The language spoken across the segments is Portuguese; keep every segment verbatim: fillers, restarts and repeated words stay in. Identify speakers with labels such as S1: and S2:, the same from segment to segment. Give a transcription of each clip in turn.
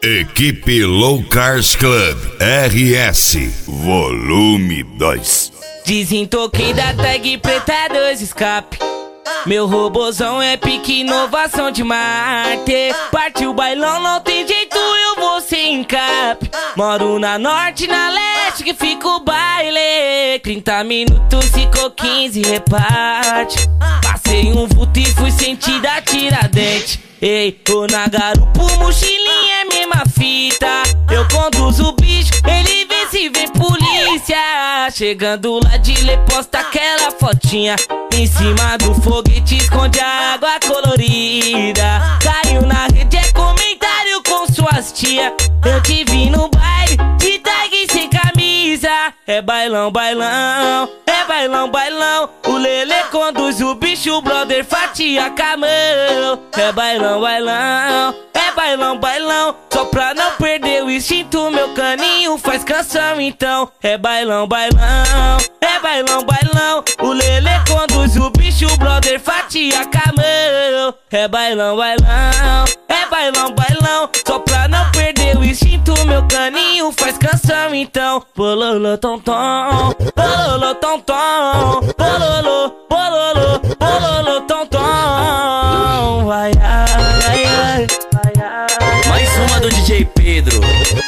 S1: Equipe Low Cars Club R S Volume dois.
S2: Desentoquei da tag preta dois escape. Meu robozão é pique inovação de Marte. Partiu o bailão, não tem jeito, eu vou sem cap. Moro na norte, na leste, que fica o baile. Trinta minutos, ficou quinze, reparte. Passei um vulto e fui sentir da Tiradentes. Ei, tô na garupa, mochilinha é mesma fita. Eu conduzo o bicho, ele vê se vem polícia. Chegando lá de lê, posta aquela fotinha. Em cima do foguete esconde a água colorida. Caiu na rede, é comentário com suas tia. Eu te vi no baile, de tag sem camisa. É bailão, bailão, é bailão, bailão. O Lelê conduz o bicho, o brother fatia com a mão. É bailão, bailão, é bailão, bailão. Só pra não perder o instinto, meu caninho faz canção então. É bailão, bailão, é bailão, bailão. O Lelê conduz o bicho, o brother fatia com a mão. É bailão, bailão, é bailão, bailão. Só pra não perder o instinto, meu caninho faz canção então. Bololô, tom, tom, bololô, tom, tom, bololô, bololô, bololô, tom, tom. Vai, ai, ai, vai, ai.
S3: Mais uma do D J Pedro.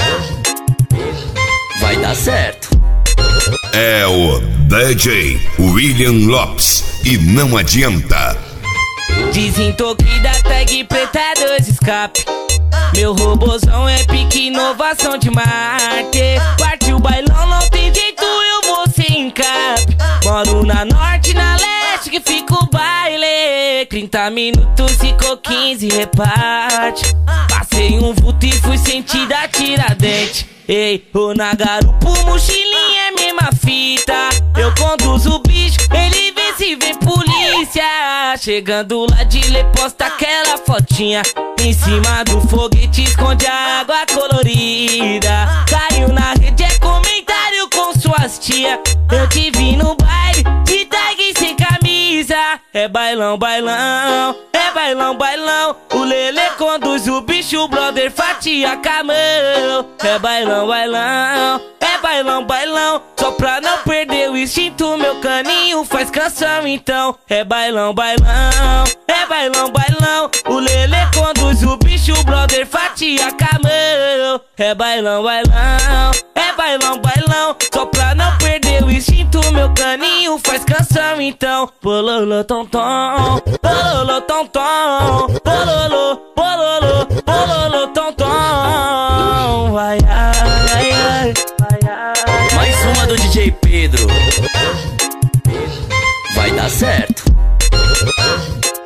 S3: Vai dar certo.
S1: É o D J William Lopes e não adianta.
S2: Desentoquei da tag preta dois escape. Meu robozão é pique inovação de Marte. Partiu o bailão, não tem jeito, eu vou sem cap. Moro na norte, na leste, que fica o baile. Trinta minutos, ficou quinze, reparte. Passei um vulto e fui sentir da Tiradentes. Ei, tô na garupa, mochilinha é mesma fita. Eu conduzo o bicho, ele vê se vem polícia. Chegando lá de lê, posta aquela fotinha. Em cima do foguete esconde a água colorida. Caiu na rede, é comentário com suas tia. Eu te vi no baile, de tag sem camisa. É bailão, bailão, é bailão, bailão. O Lelê conduz o bicho, o brother fatia com a mão. É bailão, bailão, é bailão, bailão. Só pra não perder o instinto, meu caninho faz canção então. É bailão, bailão, é bailão, bailão. O Lelê conduz o bicho, o brother fatia com a mão. É bailão, bailão, é bailão, bailão. Só pra não perder o instinto, meu caninho faz canção então. Bololô, tom, tom, bololô, tom, tom, bololô, bololô, bololô, tom, tom. Vai, ai, ai, vai, ai.
S3: Mais uma do D J Pedro. Vai dar certo.